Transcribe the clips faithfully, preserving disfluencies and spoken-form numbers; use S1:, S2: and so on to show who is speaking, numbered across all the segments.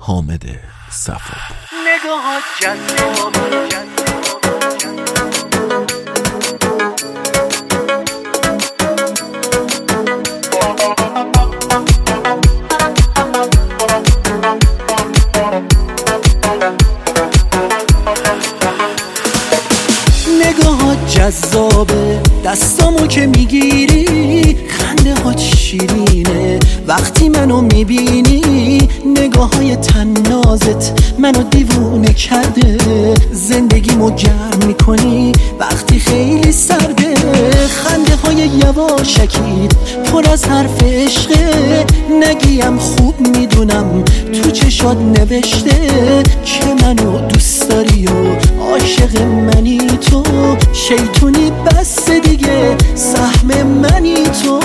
S1: حامد صفا.
S2: نگاه جذاب نگاهات جذابه، دستامو که میگیری خنده ها شیرینه، وقتی منو میبینی نگاههای تنازت منو دیوونه کرده، زندگیمو گرم میکنی وقتی خیلی سرده، خنده های یواشکیت پر از حرف عشقه، نگیم خوب میدونم تو چشات نوشته که منو دوست داری و عاشق منی تو، شیطونی بس دیگه سهم منی تو،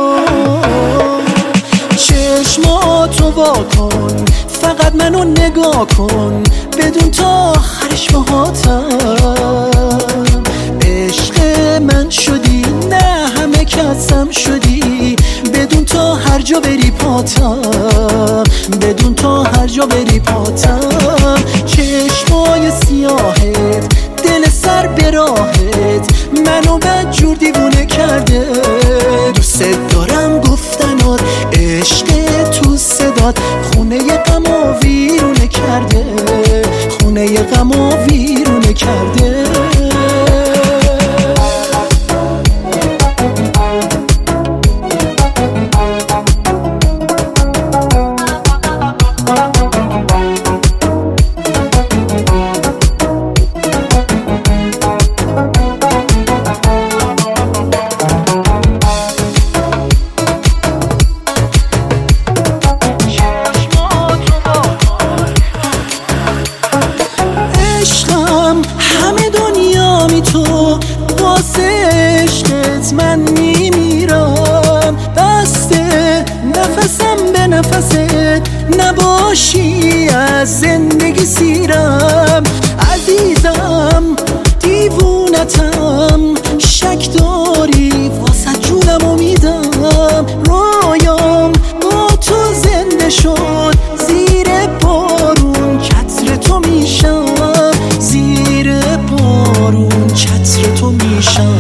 S2: چشماتو وا کن فقط منو نگاه کن، بدون تا آخرش باهاتم، عشق من شدی نه همه کسم شدی، بدون تا هر جا بری پاتم، بدون تا هر جا بری پاتم، چشمای سیاهت دل سر به راهت منو بدجور دیوونه کرده، دوست دارم گفتنات عشق تو صدات خونه غمو ویرونه کرده، خونه غمو ویرونه کرده. تو واسه عشقت من میمیرم، بسته نفسم به نفست نباشی از زندگی سیرم، عزیزم دیوونتم شک داری واسه جونم امیدم، رویام با تو زنده شد زیر بارون کتر تو میشم، زیر بارون کتر تو میشم،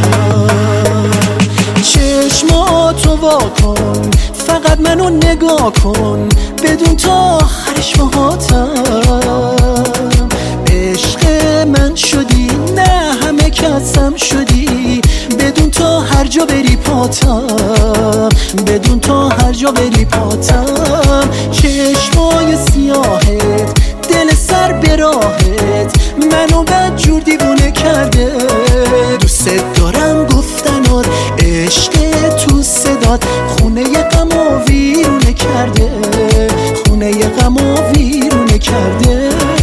S2: چشماتو وا کن فقط منو نگاه کن، بدون تا آخرش باهاتم، عشق من شدی نه همه کسم شدی، بدون تا هر جا بری پاتم، بدون تا هر جا بری پاتم، چشمای سیاهت دل سر به راهت منو بدجور دیوونه کرده، دوست دارم گفتنات عشق تو صدات خونه غمو ویرونه کرده، خونه غمو ویرونه کرده.